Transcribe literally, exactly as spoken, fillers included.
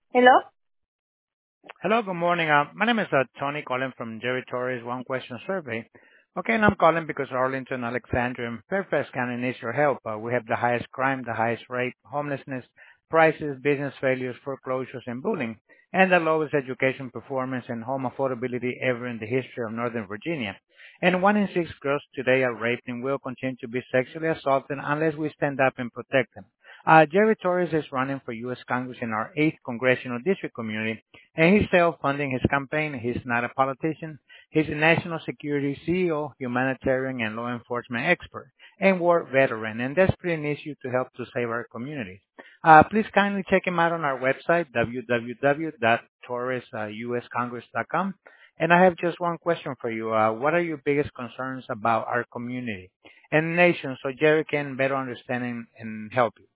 Hello? Hello, good morning. Uh, my name is uh, Tony calling from Jerry Torres One Question Survey. Okay, and I'm calling because Arlington, Alexandria, and Fairfax County needs your help. Uh, we have the highest crime, the highest rape, homelessness, prices, business failures, foreclosures, and bullying, and the lowest education performance and home affordability ever in the history of Northern Virginia. And one in six girls today are raped and will continue to be sexually assaulted unless we stand up and protect them. Uh, Jerry Torres is running for U S Congress in our eighth Congressional District community, and he's self-funding his campaign. He's not a politician. He's a national security C E O, humanitarian and law enforcement expert, and war veteran, and desperately needs you to help to save our communities. Uh, please kindly check him out on our website, w w w dot torres u s congress dot com. And I have just one question for you. Uh, what are your biggest concerns about our community and nation so Jerry can better understand and, and help you?